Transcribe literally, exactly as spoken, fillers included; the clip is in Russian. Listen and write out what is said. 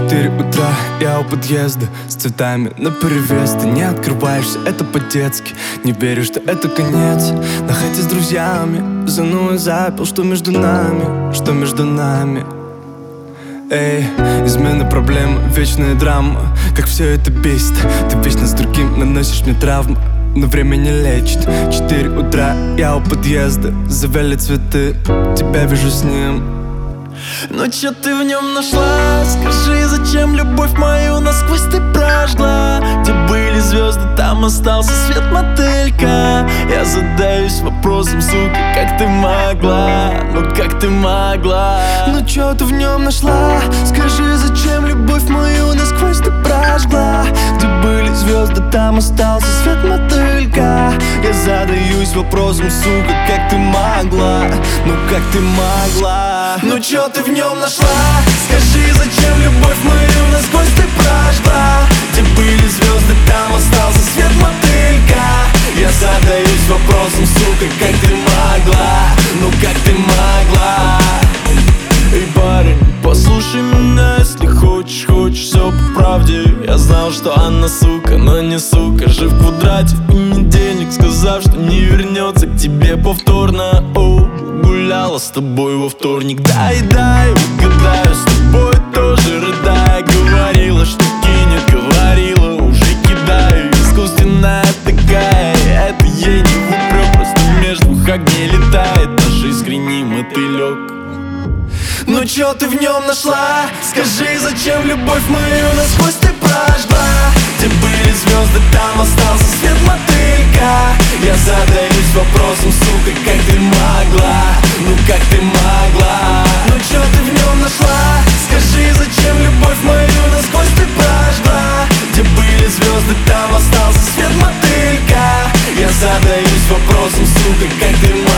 Четыре утра, я у подъезда с цветами наперевес. Ты не открываешься, это по-детски. Не верю, что это конец. На хате с друзьями занул и запил, что между нами, что между нами. Эй, измены, проблемы, вечная драма. Как все это бесит. Ты вечно с другим наносишь мне травму, но время не лечит. Четыре утра, я у подъезда, завяли цветы, тебя вижу с ним. Ну чё ты в нем нашла? Скажи, зачем любовь мою насквозь ты прожгла? Где были звезды, там остался свет, мотылька. Я задаюсь вопросом, сука, как ты могла? Ну как ты могла? Ну чё ты в нем нашла? Скажи, зачем любовь мою насквозь ты прожгла? Где были звезды, там остался свет, мотылька. Я задаюсь вопросом, сука, как ты могла? Ну как ты могла? Ну чё ты в нем нашла? Скажи, зачем любовь мою насквозь ты прожгла? Где были звезды, там остался свет, мотылька. Я задаюсь вопросом, сука, как ты могла? Ну как ты могла? Эй, парень, послушай меня, если хочешь, хочешь все по правде. Я знал, что она сука, но не сука. Жив в квадрате в понедельник, сказав, что не вернется к тебе повторно. Оу, гуляла с тобой во вторник. Дай, дай, угадаю, с тобой тоже рыдая. Говорила, что кинет, говорила, уже кидаю. Искусственная такая, это ей не в упрек. Просто между двух огней летает наш искренний мотылек. Ну чё ты в нем нашла? Скажи, зачем любовь мою насквозь ты прожгла? Где были звезды, там остался свет, мотылька. Я задаюсь вопросом, сука, как ты могла? Ну как ты могла? Ну чё ты в нем нашла? Скажи, зачем любовь мою насквозь ты прожгла? Где были звезды, там остался свет, мотылька. Я задаюсь вопросом, сука, как ты могла?